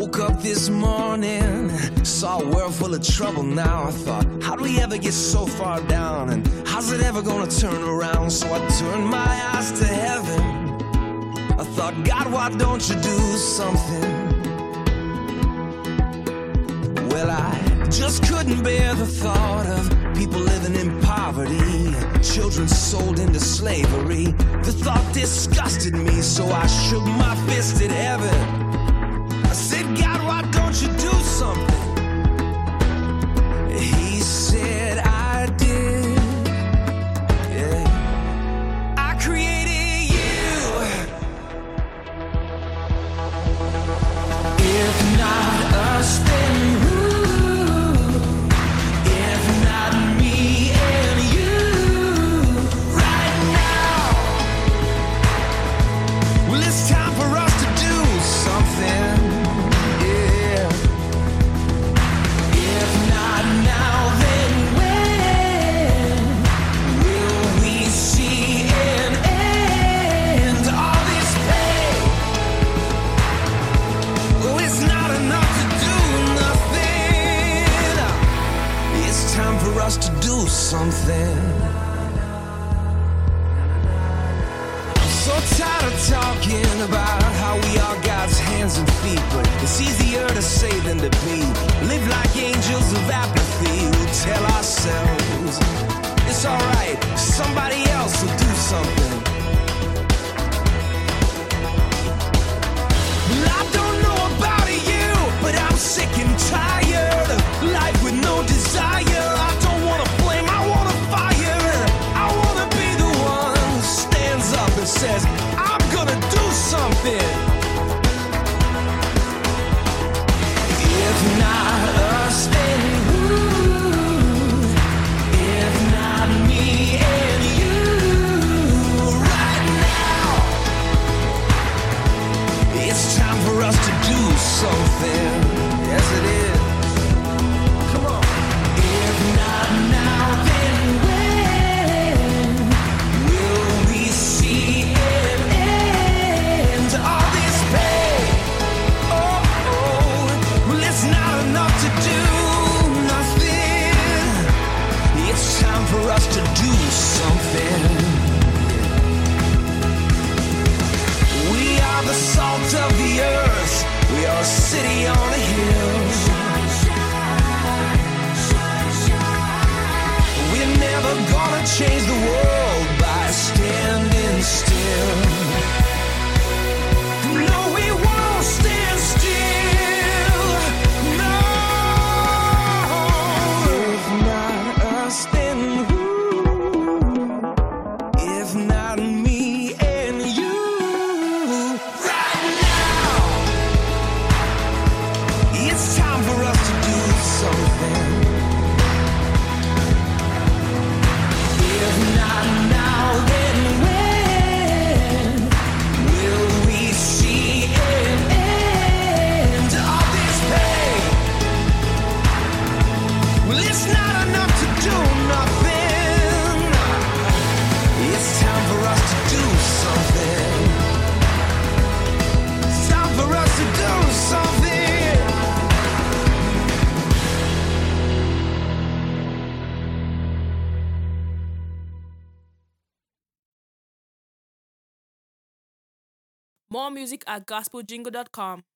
woke up this morning, saw a world full of trouble now. I thought, how do we ever get so far down? And how's it ever gonna turn around? So I turned my eyes to heaven. I thought, God, why don't you do something? Well, I just couldn't bear the thought of people living in poverty, children sold into slavery. The thought disgusted me, so I shook my fist at heaven. I said, God, why don't you do something? He said, I did. Yeah. I created you. If not us, then who? If not me and you right now. Well, it's time for us to do something. To do something. I'm so tired of talking about how we are God's hands and feet, but it's easier to say than to be. Live like angels of apathy. We'll tell ourselves it's alright, somebody else will do something. Well, I don't know about you, but I'm sick and tired of life with no desire. Says, I'm gonna do something. If not us, then who? If not me and you right now. It's time for us to do something. Yes, it is. Come on. If not now, then when will we see for us to do something? We are the salt of the earth. We are a city on a hill. We're never gonna change the world by standing still. No, we won't stand still. No. If not us, then More music at gospeljingle.com.